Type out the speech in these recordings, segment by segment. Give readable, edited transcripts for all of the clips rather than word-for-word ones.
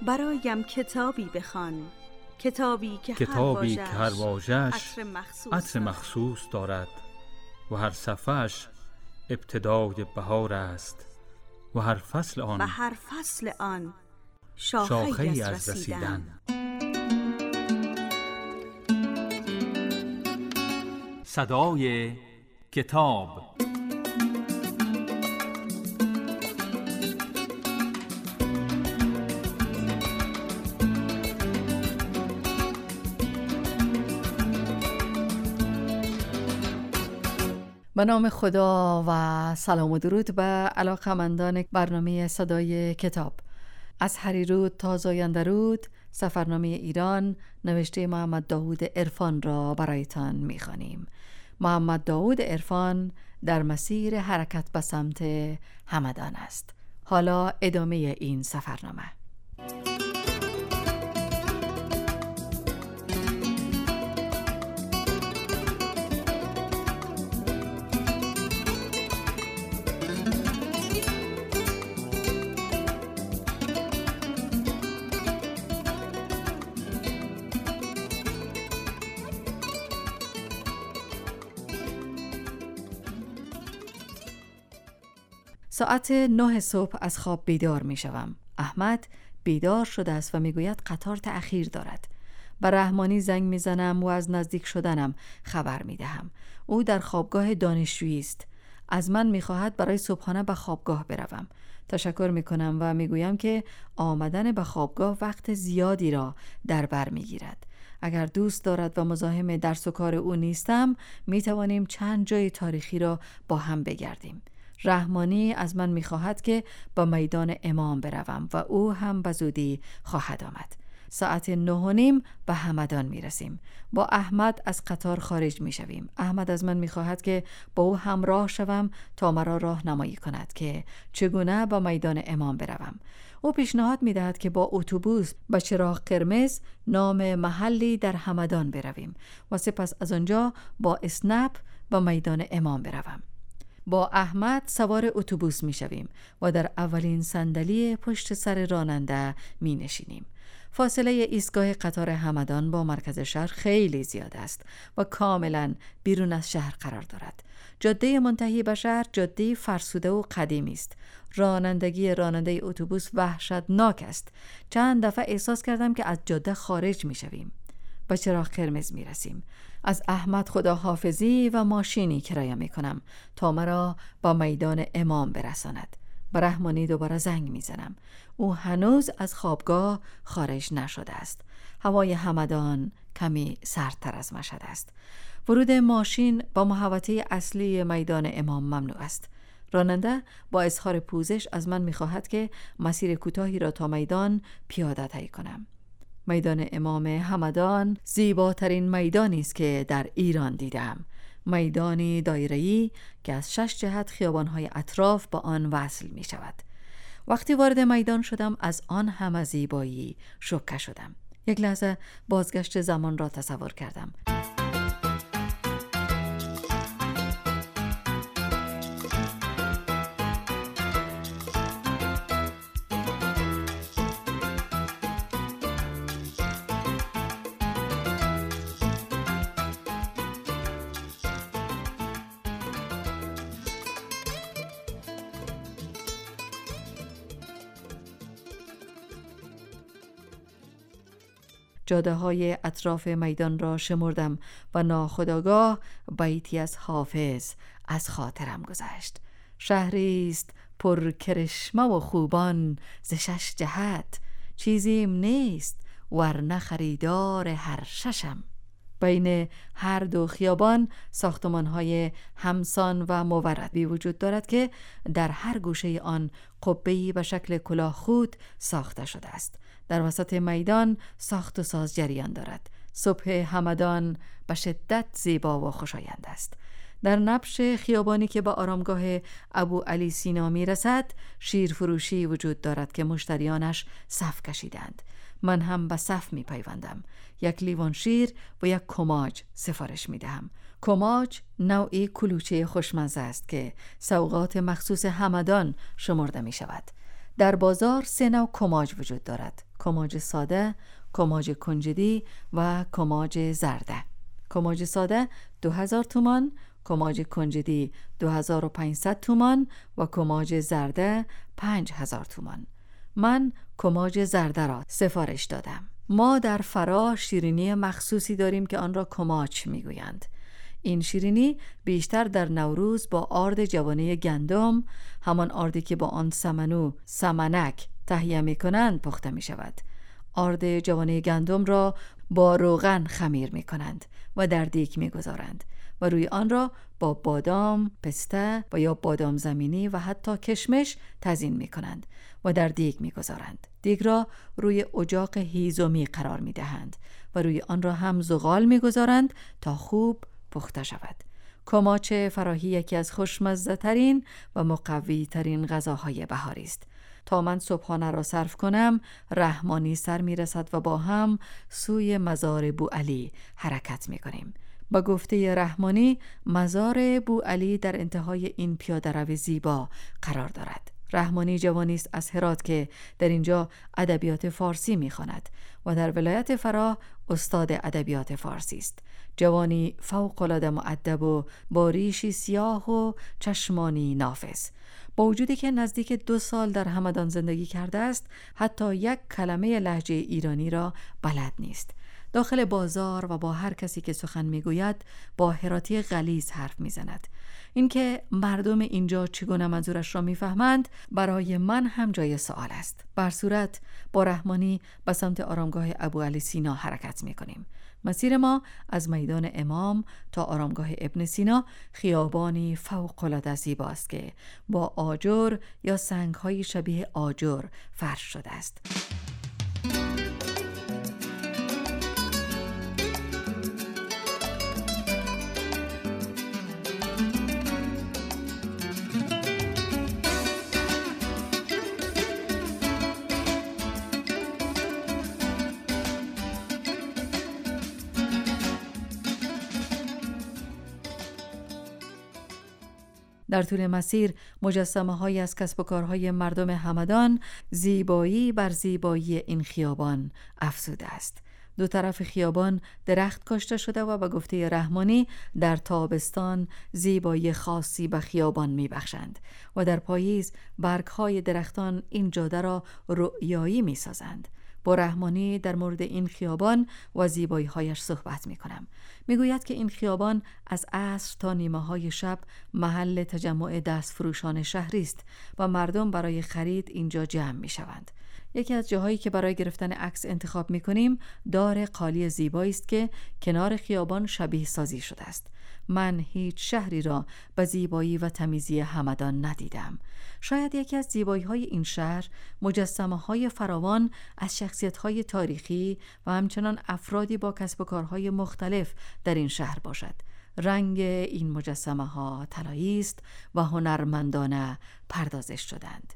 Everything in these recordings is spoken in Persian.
برایم کتابی بخوان، کتابی که هر واژه‌اش عطر مخصوص دارد و هر صفحه‌اش ابتدای بهار است و هر فصل آن شاخه‌ای از رسیدن. صدای کتاب. به نام خدا و سلام و درود به علاقه‌مندان برنامه صدای کتاب. از هریرود تا زایندرود، سفرنامه ایران نوشته محمد داوود عرفان را برایتان می‌خوانیم. محمد داوود عرفان در مسیر حرکت به سمت همدان است. حالا ادامه این سفرنامه. ساعت 9 صبح از خواب بیدار می شوم. احمد بیدار شده است و می گوید قطار تأخیر دارد. به رحمانی زنگ می زنم و از نزدیک شدنم خبر می دهم. او در خوابگاه دانشجویی است. از من می خواهد برای صبحانه به خوابگاه بروم. تشکر می کنم و می گویم که آمدن به خوابگاه وقت زیادی را در بر می گیرد. اگر دوست دارد و مزاحم درس و کار او نیستم، می توانیم چند جای تاریخی را با هم بگردیم. رحمانی از من می‌خواهد که با میدان امام بروم و او هم به زودی خواهد آمد. ساعت 9:30 به همدان می‌رسیم. با احمد از قطار خارج می‌شویم. احمد از من می‌خواهد که با او همراه شوم تا مرا راهنمایی کند که چگونه با میدان امام بروم. او پیشنهاد می‌دهد که با اتوبوس با چراغ قرمز نام محلی در همدان برویم و سپس از آنجا با اسنپ با میدان امام بروم. با احمد سوار اتوبوس می شویم و در اولین صندلی پشت سر راننده می نشینیم. فاصله ایستگاه قطار همدان با مرکز شهر خیلی زیاد است و کاملا بیرون از شهر قرار دارد. جاده منتهی به شهر جاده فرسوده و قدیمی است. راننده اتوبوس وحشتناک است. چند دفعه احساس کردم که از جاده خارج می شویم. با چراغ قرمز می رسیم. از احمد خداحافظی و ماشینی کرایه می کنم تا مرا با میدان امام برساند. به رحمانی دوباره زنگ می زنم. او هنوز از خوابگاه خارج نشده است. هوای همدان کمی سردتر از مشهد است. ورود ماشین با محوطه اصلی میدان امام ممنوع است. راننده با اظهار پوزش از من می خواهد که مسیر کوتاهی را تا میدان پیاده طی کنم. میدان امام همدان زیباترین میدانی است که در ایران دیدم. میدانی دایره‌ای که از 6 جهت خیابان‌های اطراف با آن وصل می شود. وقتی وارد میدان شدم از آن همه زیبایی شوکه شدم. یک لحظه بازگشت زمان را تصور کردم. جاده‌های اطراف میدان را شمردم و ناخودآگاه بیتی از حافظ از خاطرم گذشت. شهریست پر کرشمه و خوبان ز 6 جهت، چیزیم نیست ورنه خریدار هر ششم. بین هر دو خیابان ساختمان‌های همسان و موربی وجود دارد که در هر گوشه آن قبه‌ای به شکل کلاهخود ساخته شده است. در وسط میدان ساخت و ساز جریان دارد. صبح همدان به شدت زیبا و خوشایند است. در نبش خیابانی که به آرامگاه ابو علی سینا می رسد شیرفروشی وجود دارد که مشتریانش صف کشیدند. من هم به صف می پیوندم. 1 لیوان شیر و 1 کماج سفارش می دهم. کماج نوعی کلوچه خوشمزه است که سوغات مخصوص همدان شمرده می شود. در بازار 3 نوع کماج وجود دارد: کماج ساده، کماج کنجدی و کماج زرده. کماج ساده 2000 تومان، کماج کنجدی 2500 تومان و کماج زرده 5000 تومان. من کماج زرده را سفارش دادم. ما در فراه شیرینی مخصوصی داریم که آن را کماچ میگویند. این شیرینی بیشتر در نوروز با آرد جوانه گندم، همان آردی که با آن سمنک تهیه میکنند، پخته می شود. آرد جوانه گندم را با روغن خمیر می کنند و در دیگ می گذارند و روی آن را با بادام، پسته و یا بادام زمینی و حتی کشمش تزیین می کنند و در دیگ می گذارند. دیگ را روی اجاق هیزومی قرار می دهند و روی آن را هم زغال می گذارند تا خوب پخته شود. کماچ فراهی یکی از خوشمزه ترین و مقوی ترین غذاهای بهاری است. تا من صبحانه را صرف کنم، رحمانی سر می رسد و با هم سوی مزار بوعلی حرکت می کنیم. با گفته رحمانی، مزار بوعلی در انتهای این پیاده‌رو زیبا قرار دارد. رحمانی جوانی است از هرات که در اینجا ادبیات فارسی می‌خواند و در ولایت فراه استاد ادبیات فارسی است. جوانی فوق‌العاده مؤدب و با ریشی سیاه و چشمانی نافذ. با وجودی که نزدیک 2 سال در همدان زندگی کرده است، حتی یک کلمه لهجه ایرانی را بلد نیست. داخل بازار و با هر کسی که سخن میگوید با هراتی غلیظ حرف میزند. اینکه مردم اینجا چگونه منظورش را میفهمند برای من هم جای سوال است. بر صورت با رحمانی به سمت آرامگاه ابوعلی سینا حرکت میکنیم. مسیر ما از میدان امام تا آرامگاه ابن سینا خیابانی فوق‌العاده زیباست که با آجر یا سنگ‌های شبیه آجر فرش شده است. در طول مسیر مجسمه‌هایی از کسب و کارهای مردم همدان زیبایی بر زیبایی این خیابان افزوده است. 2 طرف خیابان درخت کاشته شده و به گفته رحمانی در تابستان زیبایی خاصی به خیابان می‌بخشند و در پاییز برگ‌های درختان این جاده را رؤیایی می‌سازند. با رحمانی در مورد این خیابان و زیبایی‌هایش صحبت می‌کنم. میگوید که این خیابان از عصر تا نیمه‌های شب محل تجمع دستفروشان شهری است و مردم برای خرید اینجا جمع می‌شوند. یکی از جاهایی که برای گرفتن عکس انتخاب می‌کنیم دار قالی زیبایی است که کنار خیابان شبیه سازی شده است. من هیچ شهری را به زیبایی و تمیزی همدان ندیدم. شاید یکی از زیبایی‌های این شهر مجسمه‌های فراوان از شخصیت‌های تاریخی و همچنان افرادی با کسب و کارهای مختلف در این شهر باشد. رنگ این مجسمه‌ها طلایی است و هنرمندانه پردازش شدند.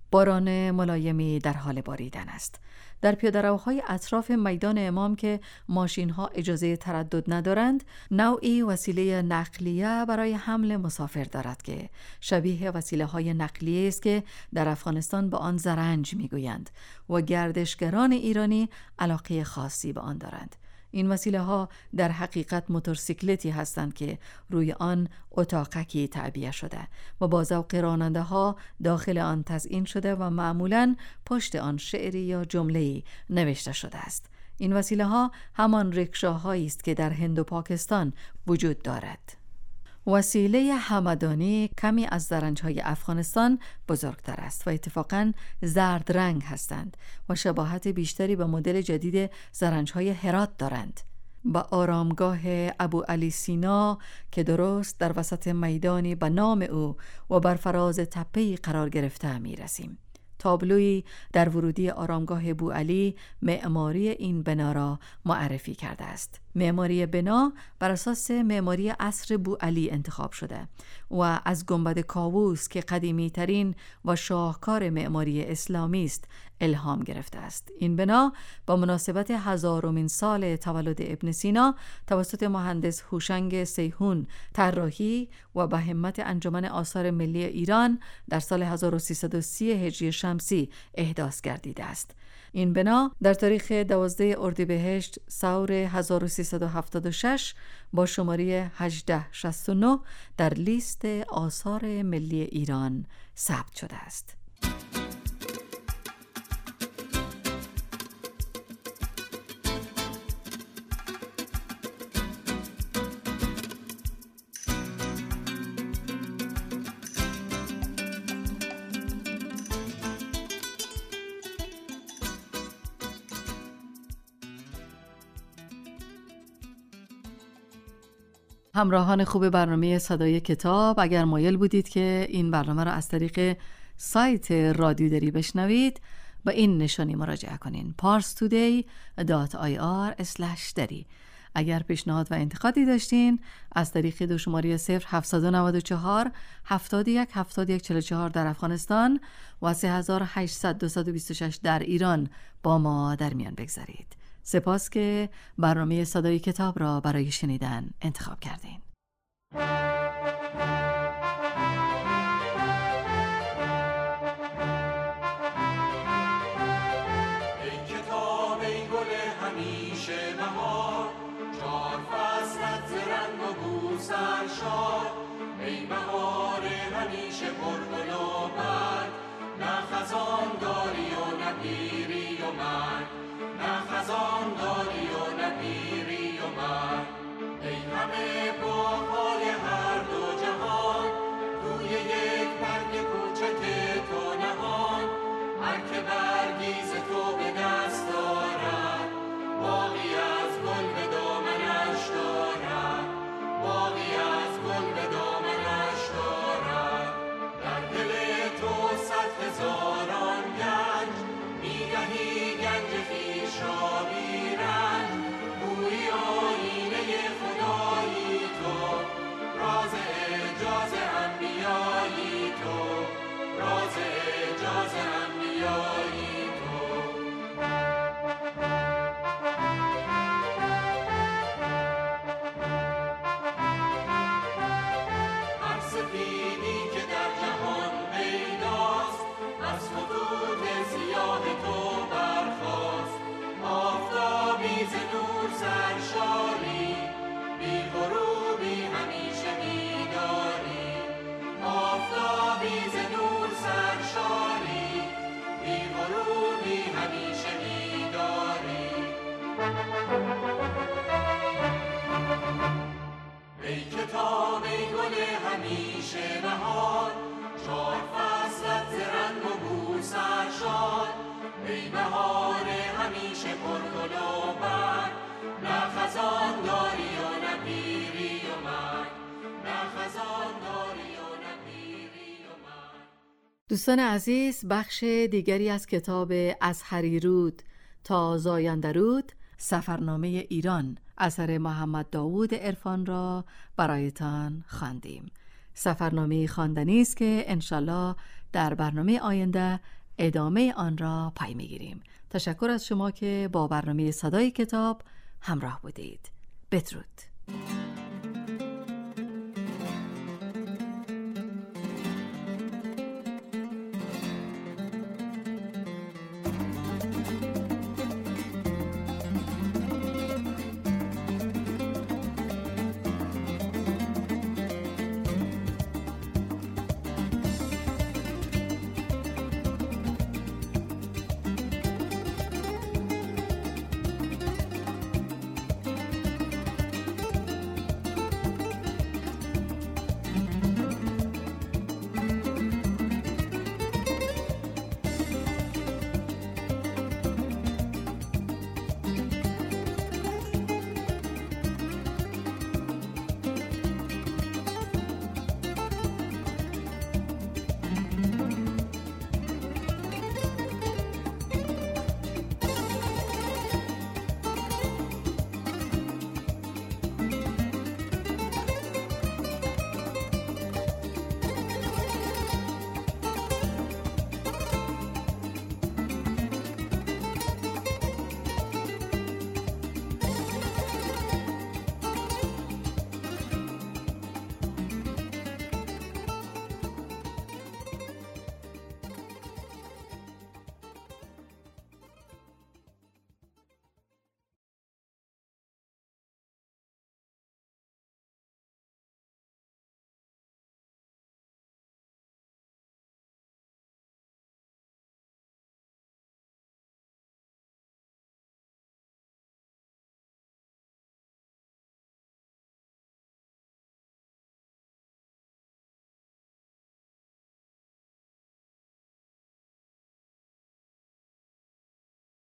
باران ملایمی در حال باریدن است. در پیاده‌روهای اطراف میدان امام که ماشین‌ها اجازه تردد ندارند، نوعی وسیله نقلیه برای حمل مسافر دارد که شبیه وسیله‌های نقلیه است که در افغانستان به آن زرنج می‌گویند و گردشگران ایرانی علاقه خاصی به آن دارند. این وسیله‌ها در حقیقت موتورسیکلتی هستند که روی آن اتاقکی تعبیه شده و با ذوق راننده‌ها داخل آن تزیین شده و معمولاً پشت آن شعری یا جمله‌ای نوشته شده است. این وسیله‌ها همان ریکشاهایی است که در هند و پاکستان وجود دارد. وسیله همدانی کمی از زرنج‌های افغانستان بزرگتر است و اتفاقاً زرد رنگ هستند و شباهت بیشتری به مدل جدید زرنج‌های هرات دارند. با آرامگاه ابوعلی سینا که درست در وسط میدانی به نام او و بر فراز تپه‌ای قرار گرفته می‌رسیم. تابلویی در ورودی آرامگاه بوعلی معماری این بنا را معرفی کرده است. معماری بنا بر اساس معماری عصر بوعلی انتخاب شده و از گنبد کاووس که قدیمی ترین و شاهکار معماری اسلامی است الهام گرفته است. این بنا با مناسبت 1000مین سال تولد ابن سینا توسط مهندس هوشنگ سیحون طراحی و به همت انجمن آثار ملی ایران در سال 1330 هجری شمسی احداث گردیده است. این بنا در تاریخ 12 اردیبهشت سور 1376 با شماره 1869 در لیست آثار ملی ایران ثبت شده است. همراهان خوب برنامه صدای کتاب، اگر مایل بودید که این برنامه را از طریق سایت رادیو دری بشنوید به این نشانی مراجعه کنین: parstoday.ir/dari. اگر پیشنهاد و انتقادی داشتین از طریق دو شماره 0794 71 71 44 در افغانستان و 3800 226 در ایران با ما در میان بگذارید. سپاس که برنامه صدای کتاب را برای شنیدن انتخاب کردین. ای کتاب ای گل همیشه بهار، 4 فصلت ز رنگ و بو سرشار. ای بهار همیشه پرگل و برگ، نه خزان داری و نه پیری و مرگ، نه خزان داری و نه پیری و مرگ. ای همه باغ‌های هر دو جهان، روی یک برگ کوچک تو نهان. هر که برگی ز تو به دست دارد، باغی از گل به دامنش دارد، باغی از گل به دامنش دارد. در دل تو 100 هزاران گنج، می‌دهی گنج خویش را بی رنج. گویی آیینه خدایی تو، راز اعجاز انبیایی تو، راز اعجاز انبیایی تو. هر سپیدی که در جهان پیداست، از خطوط سیاه تو برخاست. آفتابی ز نور سرشاری، بی غروبی همیشه بیداری. آفتابی ز نور سرشاری، بی غروبی همیشه بیداری. ای کتاب ای گل همیشه بهار، 4 فصلت ز رنگ و بو سرشار. ای بهار همیشه پرگل و برگ، نه خزان داری و نه پیری و مرگ، نه خزان داری و نه پیری و مرگ. دوستان عزیز، بخش دیگری از کتاب از هریرود تا زایندرود، سفرنامه ایران اثر محمد داوود عرفان را برایتان خواندیم. سفرنامه خواندنی است که انشالله در برنامه آینده ادامه آن را پی می‌گیریم. تشکر از شما که با برنامه صدای کتاب همراه بودید. بدرود.